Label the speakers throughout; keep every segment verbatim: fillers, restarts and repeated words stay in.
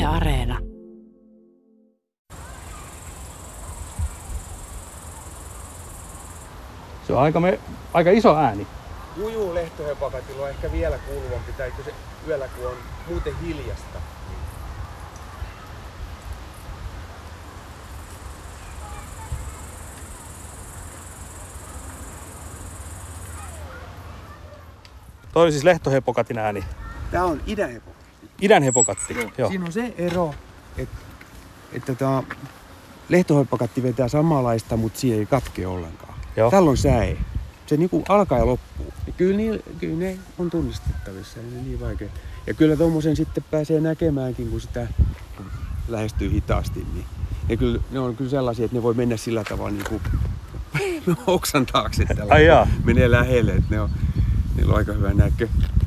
Speaker 1: Areena.
Speaker 2: Se on aika, me, aika iso ääni.
Speaker 3: Juu, juu, lehtohepakatilla on ehkä vielä kuuluvampi, tai se yöllä kun on muuten hiljasta.
Speaker 2: Toi oli siis lehtohepokatin ääni.
Speaker 3: Tää on idänhepokatti.
Speaker 2: Idänhepokatti,
Speaker 3: Joo.
Speaker 2: joo.
Speaker 3: Siinä on se ero, että, että tämä lehtohepakatti vetää samanlaista, mutta siihen ei katkea ollenkaan.
Speaker 2: Joo.
Speaker 3: Tällä on säe. Se niinku alkaa ja loppuu. Ja kyllä, niin, kyllä ne on tunnistettavissa, ei ne niin vaikea. Ja kyllä tommosen sitten pääsee näkemäänkin, kun sitä kun lähestyy hitaasti. Niin. Ja kyllä ne on kyllä sellaisia, että ne voi mennä sillä tavalla niin kuin oksan taakse.
Speaker 2: Ai jaa.
Speaker 3: Menee lähelle, että ne on, niillä on aika hyvä näkö.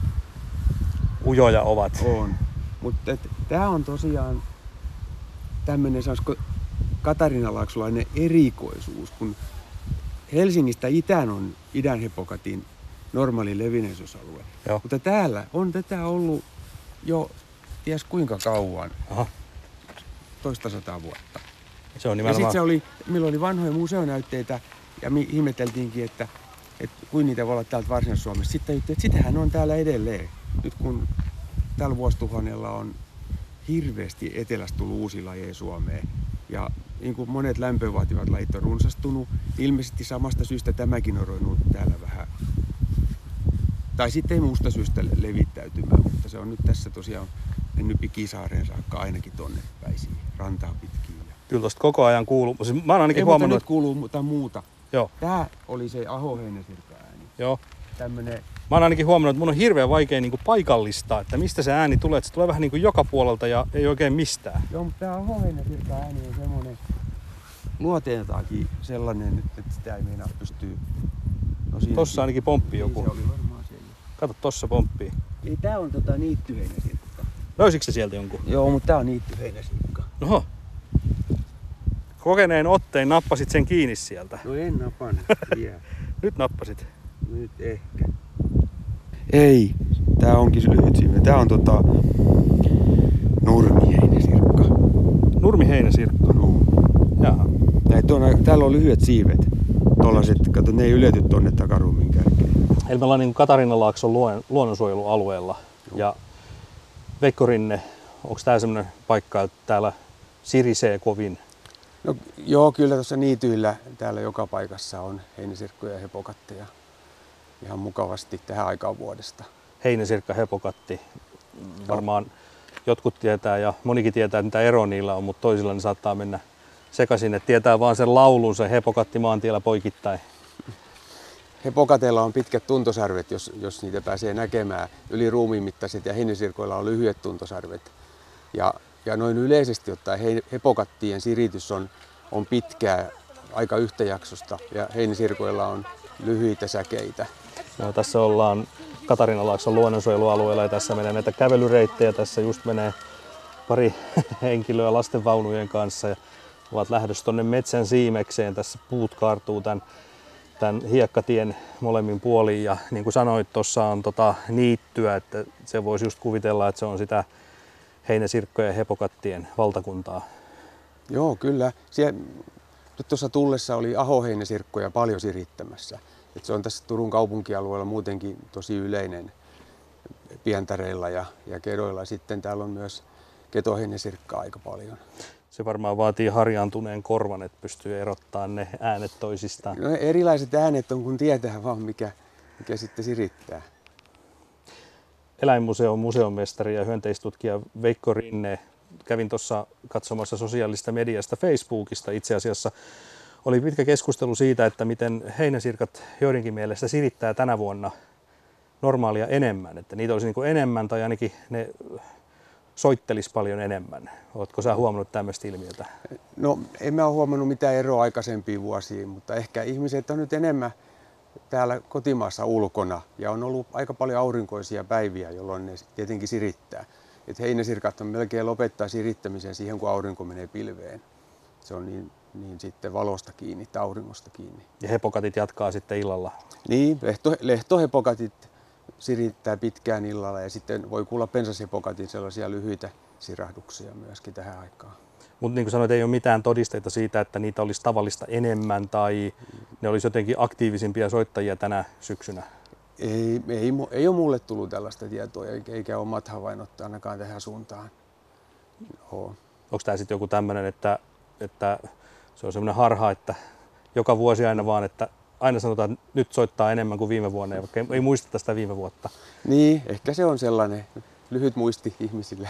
Speaker 2: Ujoja ovat.
Speaker 3: On. Mutta tää on tosiaan tämmönen sanoisiko katarinalaaksolainen erikoisuus, kun Helsingistä itään on idänhepokatin normaali levinneisyysalue.
Speaker 2: Joo.
Speaker 3: Mutta täällä on tätä ollut jo ties kuinka kauan.
Speaker 2: Aha.
Speaker 3: Toista sataa vuotta.
Speaker 2: Se on
Speaker 3: Ja
Speaker 2: nimenomaan.
Speaker 3: sitten se oli, milloin oli vanhoja museonäytteitä ja mi- ihmeteltiinkin, että, että kuin niitä voi olla täältä Varsinais-Suomessa. Sitten että sitähän on täällä edelleen. Nyt kun tällä vuosituhannella on hirveästi etelästä tullut uusia lajeja Suomeen. Ja niin kuin monet lämpöä vaativat lajit on runsastunut, ilmeisesti samasta syystä tämäkin on ruvennut täällä vähän. Tai sitten ei muusta syystä levittäytymään, mutta se on nyt tässä tosiaan mennyt Pikisaareen saakka ainakin tonne päin siihen, rantaa pitkin.
Speaker 2: Kyllä tosta koko ajan kuuluu. Siis mä oon ainakin
Speaker 3: ei,
Speaker 2: huomannut.
Speaker 3: mutta nyt kuuluu mutta muuta.
Speaker 2: Joo.
Speaker 3: Tää oli se ahoheinäsirkka ääni.
Speaker 2: Joo.
Speaker 3: Tämmönen.
Speaker 2: Mä oon ainakin huomannut, että mun on hirveän vaikea niinku paikallistaa, että mistä se ääni tulee. Että se tulee vähän niinku joka puolelta ja ei oikein mistään.
Speaker 3: Joo, mutta tää ahoheinäsirkka ääni on semmonen luonteeltaankin sellainen, että sitä ei meinaa pystyy. No,
Speaker 2: Tossa ainakin pomppii
Speaker 3: niin,
Speaker 2: joku.
Speaker 3: se oli varmaan se.
Speaker 2: Kato, tossa pomppii.
Speaker 3: Ei, tää on tota niittyheinäsirkka.
Speaker 2: Löysikö se sieltä jonkun?
Speaker 3: Joo, mutta tää on niittyheinäsirkka.
Speaker 2: Oho. Kokeneen ottein nappasit sen kiinni sieltä.
Speaker 3: No en napannut vielä.
Speaker 2: Nyt nappasit.
Speaker 3: Nyt ehkä. Ei, tää onkin se lyhyt siive. Tää on tota nurmiheinäsirkka.
Speaker 2: Nurmiheinäsirkka.
Speaker 3: No.
Speaker 2: Jaha.
Speaker 3: Näitä on, täällä on lyhyet siivet. Tollaset, kato, ne ei ylety tonne takaruumiin kärkeen.
Speaker 2: Eli me ollaan niin Katarinalaakson luon, luonnonsuojelualueella.
Speaker 3: Joo.
Speaker 2: Ja Veikko Rinne, onko tää semmonen paikka, että täällä sirisee kovin?
Speaker 3: No joo, kyllä tuossa niityillä täällä joka paikassa on heinäsirkkoja ja hepokatteja ihan mukavasti tähän aikaan vuodesta.
Speaker 2: Heinäsirkka, hepokatti. Varmaan jotkut tietää ja monikin tietää, että mitä ero niillä on, mutta toisilla ne saattaa mennä sekaisin. Että tietää vaan sen laulun, se hepokatti maantiellä poikittain.
Speaker 3: Hepokateilla on pitkät tuntosarvet, jos, jos niitä pääsee näkemään. Yli ruumiin mittaiset ja heinäsirkoilla on lyhyet tuntosarvet. Ja, ja noin yleisesti ottaen he, hepokattien siritys on, on pitkää, aika yhtäjaksosta ja heinäsirkoilla on lyhyitä säkeitä.
Speaker 2: No, tässä ollaan Katarinalaakson luonnonsuojelualueella ja tässä menee näitä kävelyreittejä. Tässä just menee pari henkilöä lastenvaunujen kanssa ja ovat lähdössä tuonne metsän siimekseen. Tässä puut kaartuu tämän, tämän hiekkatien molemmin puoliin ja niin kuin sanoit, tuossa on tota niittyä, että se voisi just kuvitella, että se on sitä heinäsirkkojen ja hepokattien valtakuntaa.
Speaker 3: Joo, kyllä. Siellä, nyt tuossa tullessa oli ahoheinäsirkkoja paljon sirittämässä. Et se on tässä Turun kaupunkialueella muutenkin tosi yleinen pientareilla ja, ja kedoilla. Sitten täällä on myös ketoheinäsirkkaa aika paljon.
Speaker 2: Se varmaan vaatii harjaantuneen korvan, että pystyy erottamaan ne äänet toisistaan.
Speaker 3: No, erilaiset äänet on, kun tietää vaan mikä, mikä sitten sirittää.
Speaker 2: Eläinmuseon museonmestari ja hyönteistutkija Veikko Rinne. Kävin tuossa katsomassa sosiaalista mediasta Facebookista itse asiassa. Oli pitkä keskustelu siitä, että miten heinäsirkat joidenkin mielestä sirittää tänä vuonna normaalia enemmän. Että niitä olisi niin kuin enemmän tai ainakin ne soittelisi paljon enemmän. Oletko sä huomannut tämmöistä ilmiötä?
Speaker 3: No en mä ole huomannut mitään eroa aikaisempiin vuosiin, mutta ehkä ihmiset on nyt enemmän täällä kotimaassa ulkona ja on ollut aika paljon aurinkoisia päiviä, jolloin ne tietenkin sirittää. Et heinäsirkat on melkein lopettaa sirittämisen siihen, kun aurinko menee pilveen. Se on niin, niin sitten valosta kiinni tai auringosta kiinni.
Speaker 2: Ja hepokatit jatkaa sitten illalla.
Speaker 3: Niin, lehto, lehtohepokatit sirittää pitkään illalla ja sitten voi kuulla pensashepokatin sellaisia lyhyitä sirahduksia myöskin tähän aikaan.
Speaker 2: Mutta niin kuin sanoit, ei ole mitään todisteita siitä, että niitä olisi tavallista enemmän tai ne olisi jotenkin aktiivisimpia soittajia tänä syksynä.
Speaker 3: Ei, ei, ei ole mulle tullut tällaista tietoa, eikä ole omat havainnot ainakaan tähän suuntaan. Ole.
Speaker 2: Onko tämä sitten joku tämmöinen, että, että se on semmoinen harha, että joka vuosi aina vaan, että aina sanotaan, että nyt soittaa enemmän kuin viime vuonna, vaikka ei, ei muisteta sitä viime vuotta.
Speaker 3: Niin, ehkä se on sellainen lyhyt muisti ihmisille.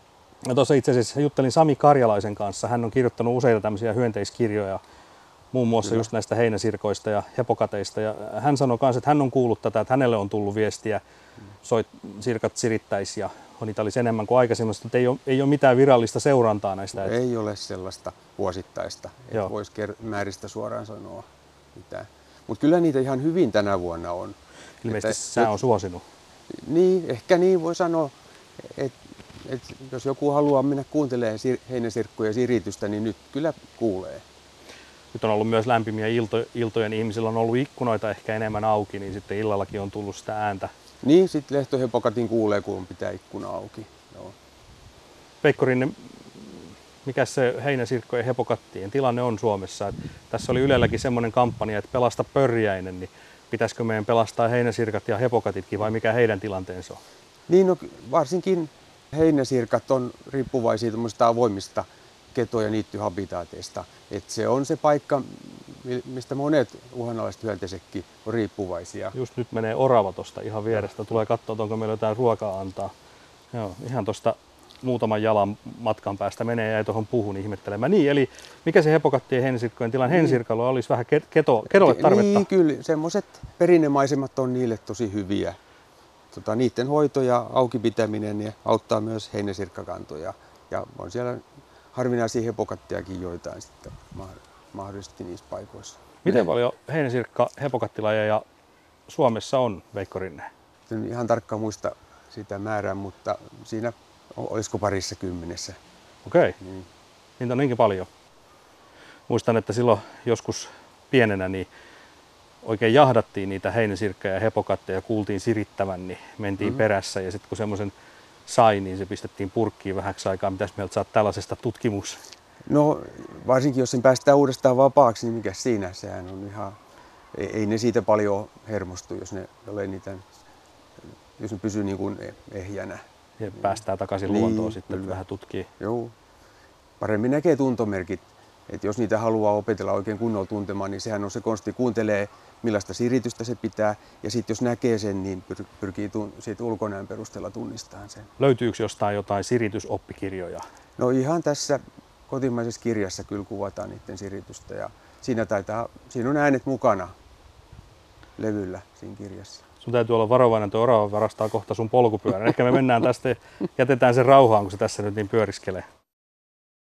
Speaker 2: No tuossa itse asiassa juttelin Sami Karjalaisen kanssa. Hän on kirjoittanut useita tämmöisiä hyönteiskirjoja, muun muassa Kyllä. just näistä heinäsirkoista ja hepokateista. Ja hän sanoi myös, että hän on kuullut tätä, että hänelle on tullut viestiä, soit, sirkat sirittäisi ja niitä olisi enemmän kuin aikaisemmasta, mutta ei ole, ei ole mitään virallista seurantaa näistä.
Speaker 3: Ei ole sellaista vuosittaista, että voisi määristä suoraan sanoa mitään. Mutta kyllä niitä ihan hyvin tänä vuonna on.
Speaker 2: Ilmeisesti että, sää on suosinut.
Speaker 3: Niin, ehkä niin voi sanoa, että et jos joku haluaa mennä kuuntelemaan sir- heinäsirkkuja siritystä, niin nyt kyllä kuulee.
Speaker 2: Nyt on ollut myös lämpimiä ilto, iltojen, ihmisillä on ollut ikkunoita ehkä enemmän auki, niin sitten illallakin on tullut sitä ääntä.
Speaker 3: Niin, sitten lehtohepokatin kuulee, kun pitää ikkuna auki. Joo.
Speaker 2: Veikko Rinne, mikä se heinäsirkkojen hepokattien tilanne on Suomessa? Et tässä oli Ylelläkin semmoinen kampanja, että pelasta pörjäinen, niin pitäisikö meidän pelastaa heinäsirkat ja hepokatitkin vai mikä heidän tilanteensa on?
Speaker 3: Niin, no, varsinkin heinäsirkat on riippuvaisia avoimista keto- ja niittyhabitaateista. Et se on se paikka, mistä monet uhanalaiset hyönteisetkin on riippuvaisia.
Speaker 2: Just nyt menee orava tuosta ihan vierestä. Tulee katsoa, onko meillä jotain ruokaa antaa. Joo, ihan tuosta muutaman jalan matkan päästä menee ja ei tuohon puuhun ihmettelemään. Niin, eli mikä se hepokattien ja heinäsirkkojen tilanne? Heinäsirkalla olisi vähän keto, kedolle tarvetta.
Speaker 3: Niin, kyllä. Semmoiset perinnemaisemat on niille tosi hyviä. Tota, niiden hoito ja auki pitäminen ja auttaa myös heinäsirkkakantoja. Ja on siellä harvinaisia hepokattiakin joitain sitten mahdollisesti niissä paikoissa.
Speaker 2: Miten paljon heinäsirkka hepokattilajeja Suomessa on, Veikko Rinne?
Speaker 3: En ihan tarkkaan muista sitä määrää, mutta siinä olisiko parissa kymmenessä.
Speaker 2: Okei, niin. Niitä on niinkin paljon. Muistan, että silloin joskus pienenä niin oikein jahdattiin niitä heinäsirkkejä ja hepokatteja ja kuultiin sirittävän, niin mentiin mm-hmm. perässä ja sitten kun semmoisen sai, niin se pistettiin purkkiin vähäksi aikaa. Mitäs mieltä saat tällaisesta tutkimus?
Speaker 3: No varsinkin jos sen päästään uudestaan vapaaksi, niin mikä siinä? Sehän on ihan, ei, ei ne siitä paljon hermostu, jos ne, niitä, jos ne pysyy niin kuin ehjänä.
Speaker 2: Ja päästään takaisin niin, luontoon sitten kyllä. Vähän tutkii.
Speaker 3: Joo. Paremmin näkee tuntomerkit. Et jos niitä haluaa opetella oikein kunnolla tuntemaan, niin sehän on se konsti. Kuuntelee, millaista siritystä se pitää. Ja sitten jos näkee sen, niin pyr- pyrkii tun- siitä ulkonäön perusteella tunnistamaan sen.
Speaker 2: Löytyykö jostain jotain siritysoppikirjoja?
Speaker 3: No ihan tässä kotimaisessa kirjassa kyllä kuvataan niiden siritystä. Ja siinä, taitaa, siinä on äänet mukana levyllä siinä kirjassa.
Speaker 2: Sun täytyy olla varovainen, tuo orava varastaa kohta sun polkupyörän. Ehkä me mennään tästä ja jätetään sen rauhaan, kun se tässä nyt niin pyöriskelee.